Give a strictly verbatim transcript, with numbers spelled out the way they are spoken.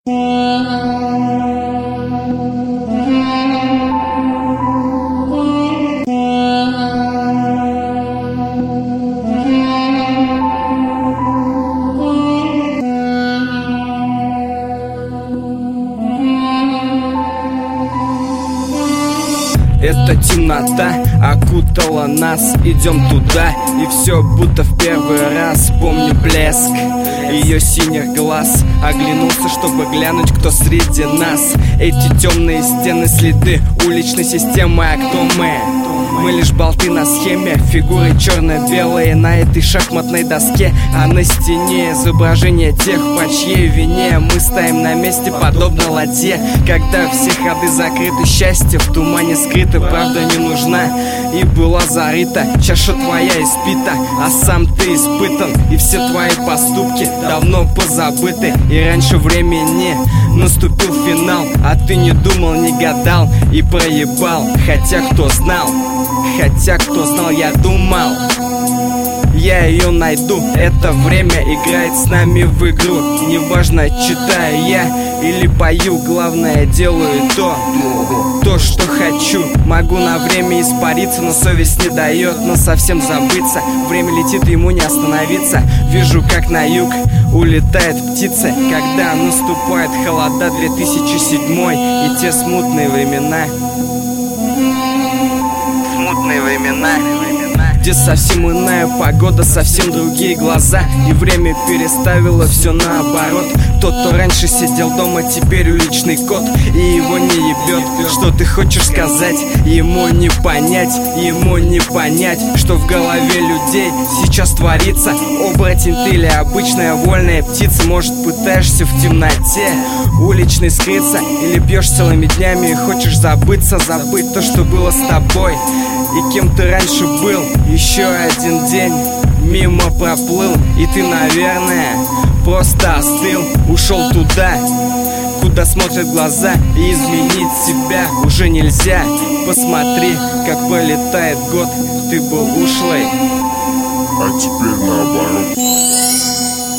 Эта темнота окутала нас, идем туда, и все будто в первый раз. Помню блеск ее синих глаз, оглянулся, чтобы глянуть, кто среди нас. Эти темные стены, следы уличной системы, а кто мы? Мы лишь болты на схеме, фигуры черно-белые на этой шахматной доске, а на стене изображение тех, по чьей вине мы стоим на месте, подобно ладье. Когда все ходы закрыты, счастье в тумане скрыто, правда не нужна и была зарыта. Чаша твоя испита, а сам ты испытан, и все твои поступки давно позабыты. И раньше времени наступил финал, а ты не думал, не гадал и проебал. Хотя кто знал, хотя кто знал, я думал, я ее найду. Это время играет с нами в игру. Неважно, читаю я или пою, главное делаю то, то, что хочу. Могу на время испариться, но совесть не дает но совсем забыться. Время летит, ему не остановиться. Вижу, как на юг улетает птица, когда наступает холода. Две тысячи седьмой и те смутные времена, смутные времена, где совсем иная погода, совсем другие глаза, и время переставило все наоборот. Тот, кто раньше сидел дома, теперь уличный кот, и его не ебет. Что ты хочешь сказать? Ему не понять, ему не понять, что в голове людей сейчас творится. Оборотень ты или обычная вольная птица? Может, пытаешься в темноте уличной скрыться, или пьешь целыми днями и хочешь забыться, забыть то, что было с тобой и кем ты раньше был. Еще один день мимо проплыл, и ты, наверное, просто остыл. Ушел туда, куда смотрят глаза, и изменить себя уже нельзя. Посмотри, как пролетает год, ты был ушлый, а теперь наоборот.